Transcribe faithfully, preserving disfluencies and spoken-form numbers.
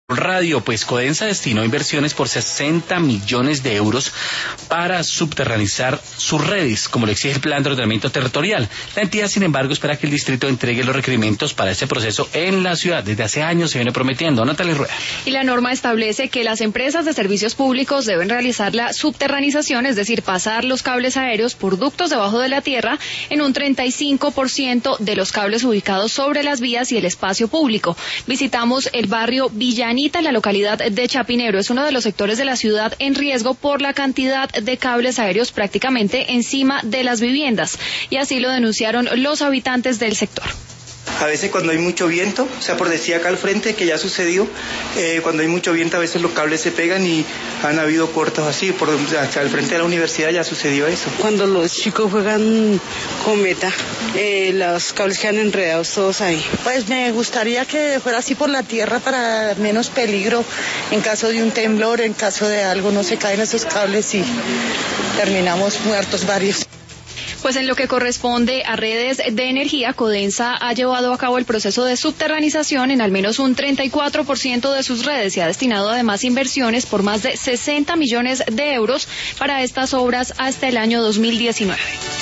Radio, pues Codensa destinó inversiones por sesenta millones de euros para subterranizar sus redes, como lo exige el Plan de Ordenamiento Territorial. La entidad, sin embargo, espera que el distrito entregue los requerimientos para este proceso en la ciudad. Desde hace años se viene prometiendo. Natalia Rueda. Y la norma establece que las empresas de servicios públicos deben realizar la subterranización, es decir, pasar los cables aéreos por ductos debajo de la tierra en un treinta y cinco por ciento de los cables ubicados sobre las vías y el espacio público. Visitamos el barrio Villanita, en la localidad de Chapinero. Es uno de los sectores de la ciudad en riesgo por la cantidad de cables aéreos prácticamente encima de las viviendas, y así lo denunciaron los habitantes del sector. A veces cuando hay mucho viento, o sea, por decir acá al frente, que ya sucedió, eh, cuando hay mucho viento a veces los cables se pegan y han habido cortos así, por acá al frente de la universidad ya sucedió eso. Cuando los chicos juegan cometa, eh, los cables quedan enredados todos ahí. Pues me gustaría que fuera así por la tierra para menos peligro, en caso de un temblor, en caso de algo, no se caen esos cables y terminamos muertos varios. Pues en lo que corresponde a redes de energía, Codensa ha llevado a cabo el proceso de subterranización en al menos un treinta y cuatro por ciento de sus redes y ha destinado además inversiones por más de sesenta millones de euros para estas obras hasta el año dos mil diecinueve.